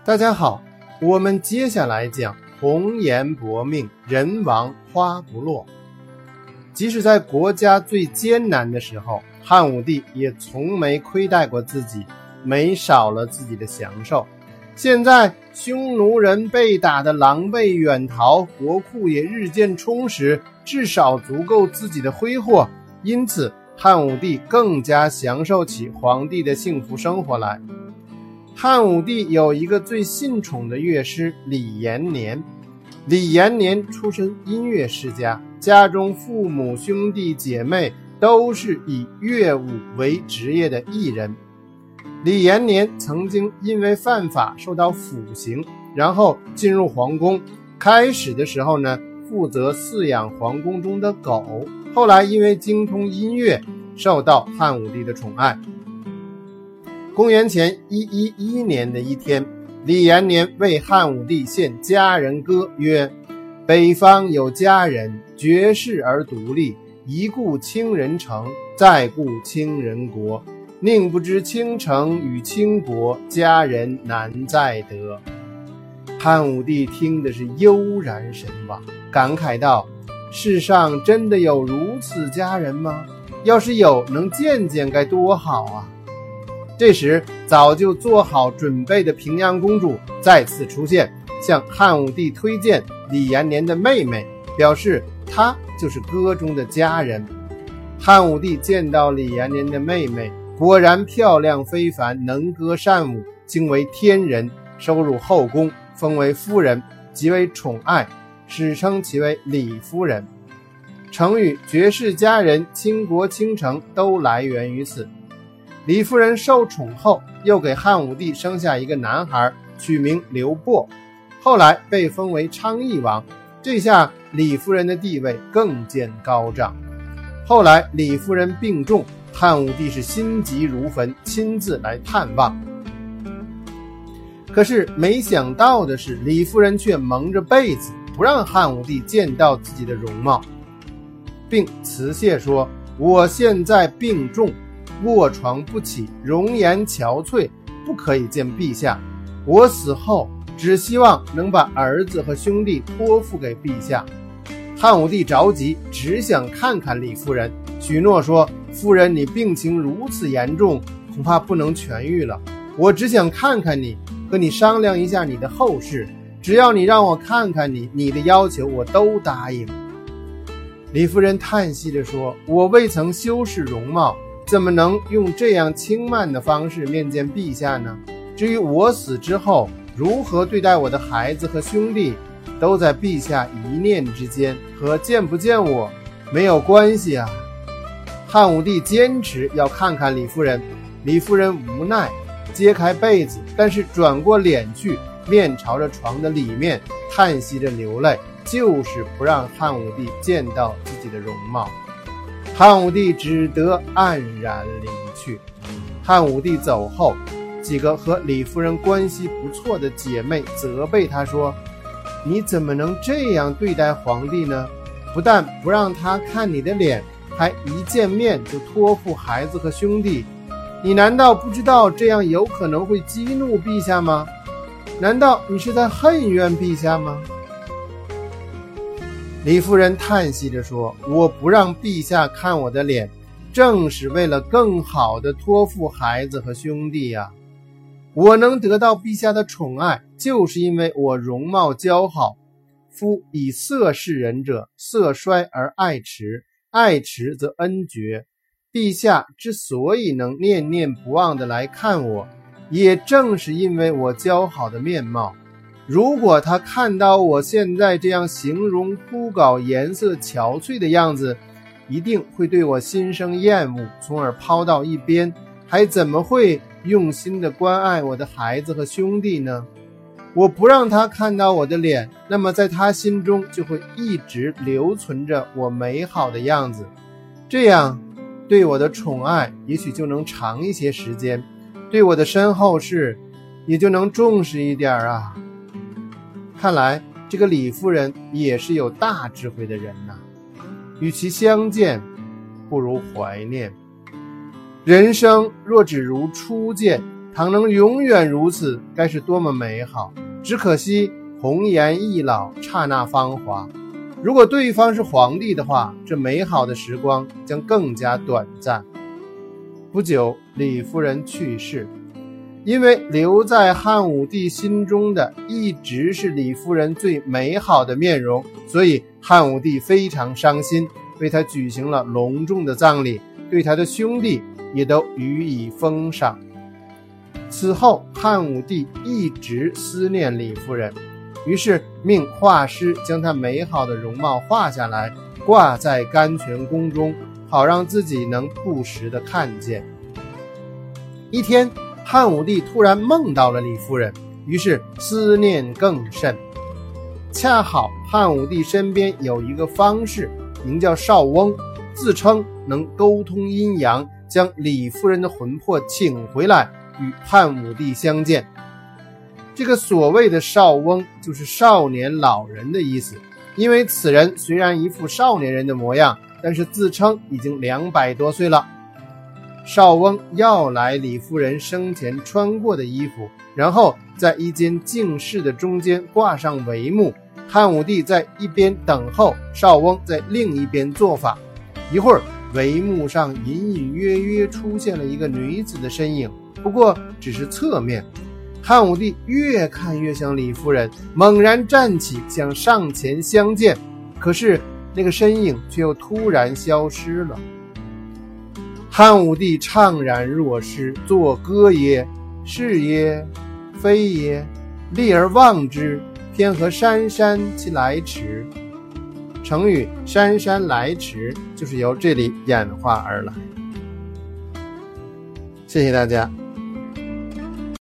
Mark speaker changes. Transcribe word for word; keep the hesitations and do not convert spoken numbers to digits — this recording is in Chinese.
Speaker 1: 大家好，我们接下来讲红颜薄命，人亡花不落。即使在国家最艰难的时候，汉武帝也从没亏待过自己，没少了自己的享受。现在匈奴人被打得狼狈远逃，国库也日渐充实，至少足够自己的挥霍，因此汉武帝更加享受起皇帝的幸福生活来。汉武帝有一个最信宠的乐师李延年。李延年出身音乐世家，家中父母兄弟姐妹都是以乐舞为职业的艺人。李延年曾经因为犯法受到腐刑，然后进入皇宫。开始的时候呢，负责饲养皇宫中的狗，后来因为精通音乐，受到汉武帝的宠爱。公元前一一一年的一天，李延年为汉武帝献佳人歌，曰：北方有佳人，绝世而独立，一顾倾人城，再顾倾人国，宁不知倾城与倾国，佳人难再得。汉武帝听的是悠然神往，感慨道：世上真的有如此佳人吗？要是有，能见见该多好啊。这时早就做好准备的平阳公主再次出现，向汉武帝推荐李延年的妹妹，表示她就是歌中的佳人。汉武帝见到李延年的妹妹，果然漂亮非凡，能歌善舞，惊为天人，收入后宫，封为夫人，极为宠爱，史称其为李夫人。成语绝世佳人、倾国倾城都来源于此。李夫人受宠后，又给汉武帝生下一个男孩，取名刘伯，后来被封为昌邑王。这下李夫人的地位更见高涨。后来李夫人病重，汉武帝是心急如焚，亲自来探望。可是没想到的是，李夫人却蒙着被子，不让汉武帝见到自己的容貌，并辞谢说：我现在病重，卧床不起，容颜憔悴，不可以见陛下。我死后只希望能把儿子和兄弟托付给陛下。汉武帝着急，只想看看李夫人，许诺说：夫人，你病情如此严重，恐怕不能痊愈了。我只想看看你，和你商量一下你的后事，只要你让我看看你，你的要求我都答应。李夫人叹息地说：我未曾修饰容貌，怎么能用这样轻慢的方式面见陛下呢？至于我死之后如何对待我的孩子和兄弟，都在陛下一念之间，和见不见我没有关系啊。汉武帝坚持要看看李夫人，李夫人无奈揭开被子，但是转过脸去，面朝着床的里面，叹息着流泪，就是不让汉武帝见到自己的容貌。汉武帝只得黯然离去。汉武帝走后，几个和李夫人关系不错的姐妹责备他说：你怎么能这样对待皇帝呢？不但不让他看你的脸，还一见面就托付孩子和兄弟，你难道不知道这样有可能会激怒陛下吗？难道你是在恨怨陛下吗？李夫人叹息着说：我不让陛下看我的脸，正是为了更好地托付孩子和兄弟啊。我能得到陛下的宠爱，就是因为我容貌姣好。夫以色示人者，色衰而爱弛，爱弛则恩绝。陛下之所以能念念不忘地来看我，也正是因为我姣好的面貌。如果他看到我现在这样形容枯槁、颜色憔悴的样子，一定会对我心生厌恶，从而抛到一边，还怎么会用心地关爱我的孩子和兄弟呢？我不让他看到我的脸，那么在他心中就会一直留存着我美好的样子，这样对我的宠爱也许就能长一些时间，对我的身后事也就能重视一点啊。看来这个李夫人也是有大智慧的人呐、啊，与其相见，不如怀念。人生若只如初见， 倘能永远如此，该是多么美好！只可惜红颜易老，刹那芳华。如果对方是皇帝的话，这美好的时光将更加短暂。不久，李夫人去世。因为留在汉武帝心中的一直是李夫人最美好的面容，所以汉武帝非常伤心，为他举行了隆重的葬礼，对他的兄弟也都予以封赏。此后，汉武帝一直思念李夫人，于是命画师将她美好的容貌画下来，挂在甘泉宫中，好让自己能不时地看见。一天，汉武帝突然梦到了李夫人，于是思念更甚。恰好汉武帝身边有一个方士，名叫邵翁，自称能沟通阴阳，将李夫人的魂魄请回来与汉武帝相见。这个所谓的邵翁就是少年老人的意思，因为此人虽然一副少年人的模样，但是自称已经两百多岁了。邵翁要来李夫人生前穿过的衣服，然后在一间净室的中间挂上帷幕，汉武帝在一边等候，邵翁在另一边做法。一会儿，帷幕上隐隐约约出现了一个女子的身影，不过只是侧面。汉武帝越看越像李夫人，猛然站起想上前相见，可是那个身影却又突然消失了。汉武帝怅然若失，作歌曰：是耶？非耶？立而望之，偏和姗姗其来迟。成语姗姗来迟就是由这里演化而来。谢谢大家。